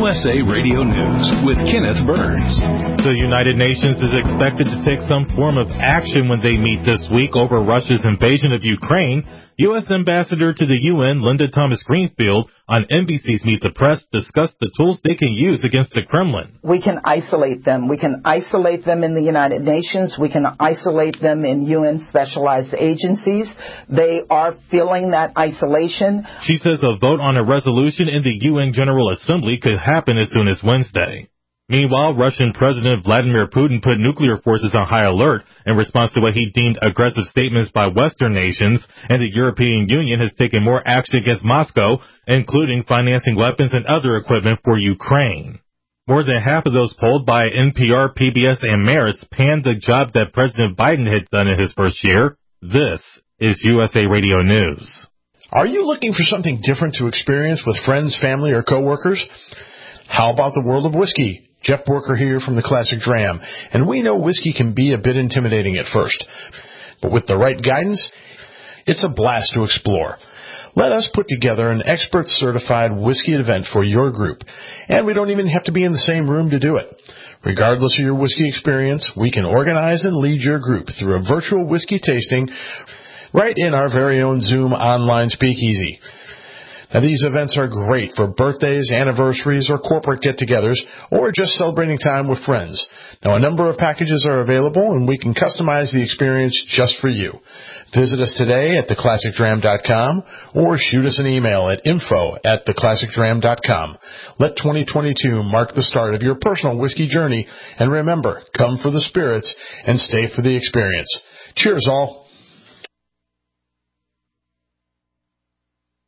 USA Radio News with Kenneth Burns. The United Nations is expected to take some form of action when they meet this week over Russia's invasion of Ukraine. U.S. Ambassador to the UN, Linda Thomas-Greenfield, on NBC's Meet the Press discussed the tools they can use against the Kremlin. We can isolate them. We can isolate them in the United Nations. We can isolate them in UN specialized agencies. They are feeling that isolation. She says a vote on a resolution in the UN General Assembly could happen as soon as Wednesday. Meanwhile, Russian President Vladimir Putin put nuclear forces on high alert in response to what he deemed aggressive statements by Western nations, and the European Union has taken more action against Moscow, including financing weapons and other equipment for Ukraine. More than half of those polled by NPR, PBS, and Marist panned the job that President Biden had done in his first year. This is USA Radio News. Are you looking for something different to experience with friends, family, or coworkers? How about the world of whiskey? Jeff Borker here from the Classic Dram, and we know whiskey can be a bit intimidating at first, but with the right guidance, it's a blast to explore. Let us put together an expert-certified whiskey event for your group, and we don't even have to be in the same room to do it. Regardless of your whiskey experience, we can organize and lead your group through a virtual whiskey tasting right in our very own Zoom online speakeasy. Now, these events are great for birthdays, anniversaries, or corporate get-togethers, or just celebrating time with friends. Now, a number of packages are available, and we can customize the experience just for you. Visit us today at theclassicdram.com, or shoot us an email at info@theclassicdram.com. Let 2022 mark the start of your personal whiskey journey, and remember, come for the spirits and stay for the experience. Cheers, all.